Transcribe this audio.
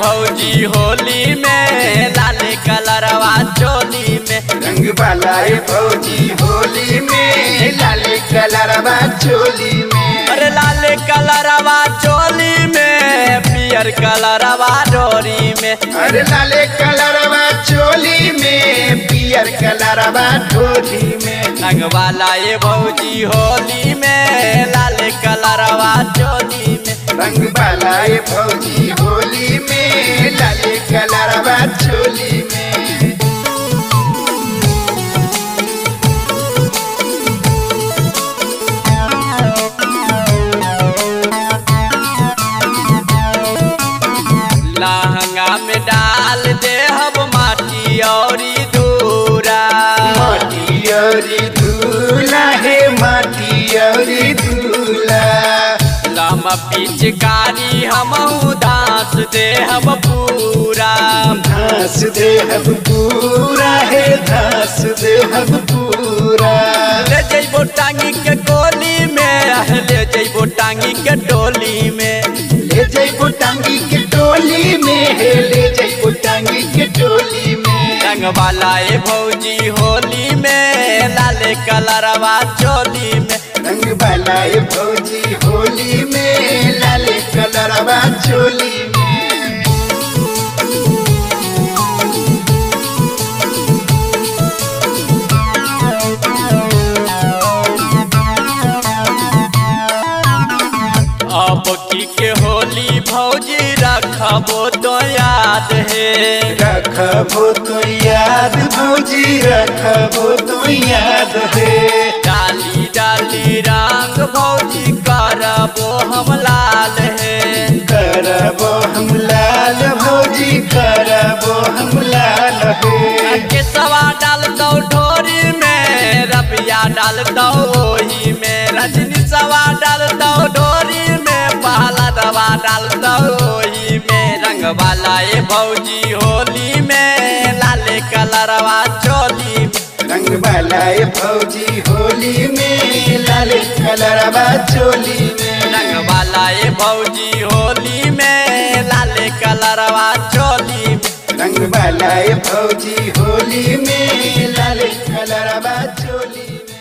भौजी होली में लाले कलरवा चोली में। रंग वाला ये भौजी होली में लाले कलरवा चोली में। अरे लाले कलरवा चोली में पियर कलरवा डोरी में। अरे लाले कलरवा चोली में पियर कलरवा डोरी में। रंग वाला ये भौजी होली में लाले कलरवा चोली में। रंग वाला ये भौजी होली में लाले कलरवा चोली में। लहंगा में डाल दे हम माटी औरी धूरा। माटी औरी धूला है माटी औरी धूला। लम पिचकारी हम दास दे हम पूरा। घास दे हम पूरा है घास दे हम पूरा। ले जइबो टांगी के गोली में ले जइबो टांगी के टोली में। ले जइबो टांगी के टोली में है ले जइबो टांगी के टोली में। रंग वाला ये भौजी होली में लाले कलरवा चोली में। रंग वाला ये भौजी होली में लाले कलरवा चोली में। अब की के होली भौजी रखबो तो याद है। रखबो तो याद भौजी रखबो तो याद है। डाली डाली रंग भौजी करबो हम लाल है। करबो हम लाल भौजी करबो हम लाल है। केसवा डाल दो ढोरी में रबिया डाल दो ओही में। रजनी सवा डाल दो ढोरी में पहला दवा डाल दो ओही में। रंग वाला ये भौजी होली में लाले कलरवा चोली में। रंग वाला ये भौजी होली में लाले कलरवा चोली में। रंग वाला ये भौजी होली में लाले कलरवा चोली में। रंग वाला ये भौजी होली में लाले कलरवा चोली में।